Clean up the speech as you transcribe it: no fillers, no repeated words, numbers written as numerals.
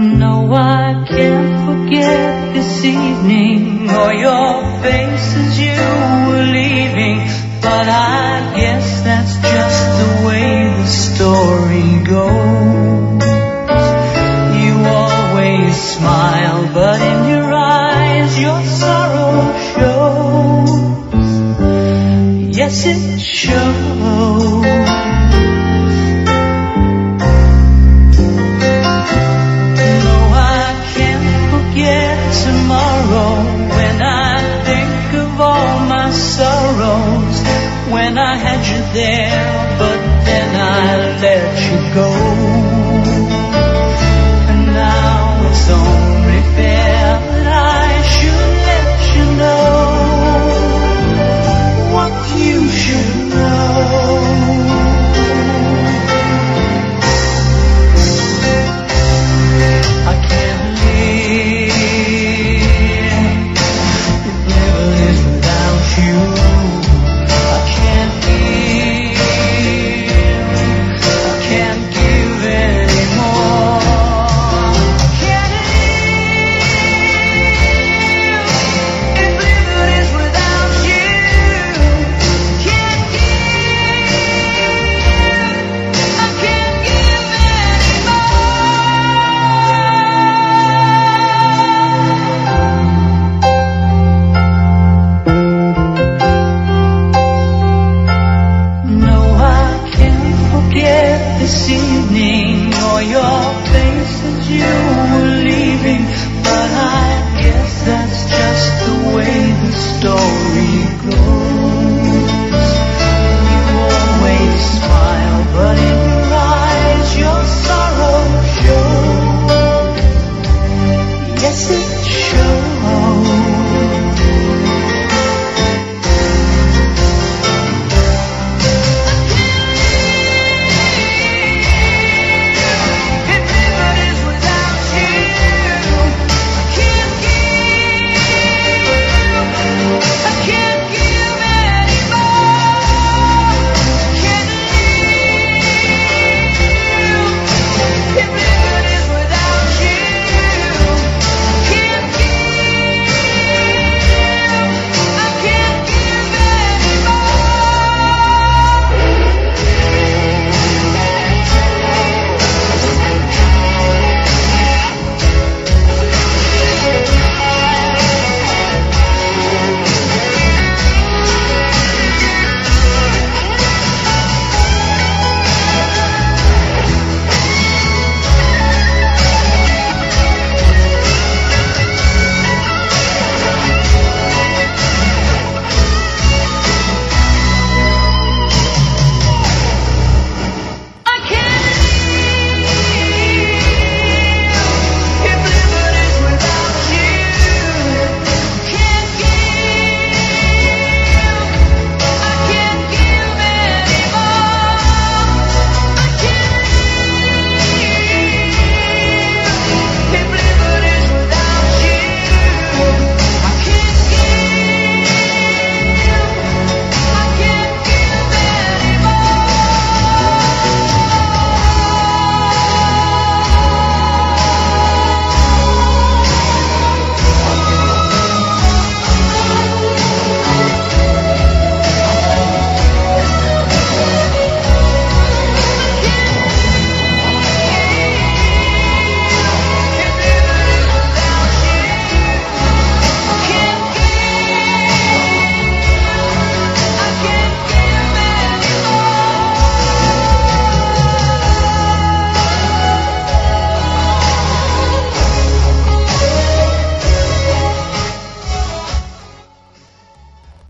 No, I can't forget this evening or your face as you were leaving, but I guess that's just the way the story goes. You always smile, but in your eyes your sorrow shows. Yes, it shows. When I had you there, but then I let you go. And now it's only fair that I should let you know what you should know. I can't live if living is without you. This evening or your face as you were leaving, but I guess that's just the way the story goes.